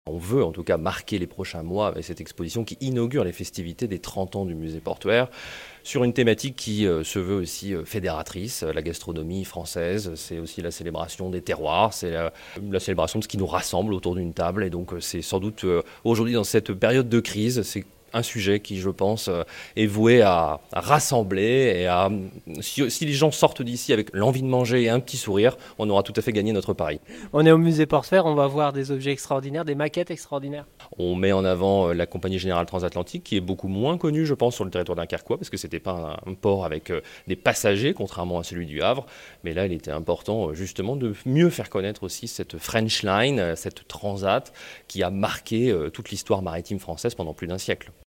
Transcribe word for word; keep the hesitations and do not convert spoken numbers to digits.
On veut en tout cas marquer les prochains mois avec cette exposition qui inaugure les festivités des trente ans du musée portuaire sur une thématique qui euh, se veut aussi euh, fédératrice. La gastronomie française, c'est aussi la célébration des terroirs, c'est la, la célébration de ce qui nous rassemble autour d'une table. Et donc euh, c'est sans doute euh, aujourd'hui dans cette période de crise, c'est un sujet qui, je pense, est voué à, à rassembler et à... Si, si les gens sortent d'ici avec l'envie de manger et un petit sourire, on aura tout à fait gagné notre pari. On est au musée Portuaire, on va voir des objets extraordinaires, des maquettes extraordinaires. On met en avant la Compagnie Générale Transatlantique, qui est beaucoup moins connue, je pense, sur le territoire dunkerquois, parce que c'était pas un, un port avec des passagers, contrairement à celui du Havre. Mais là, il était important, justement, de mieux faire connaître aussi cette French Line, cette transat, qui a marqué toute l'histoire maritime française pendant plus d'un siècle.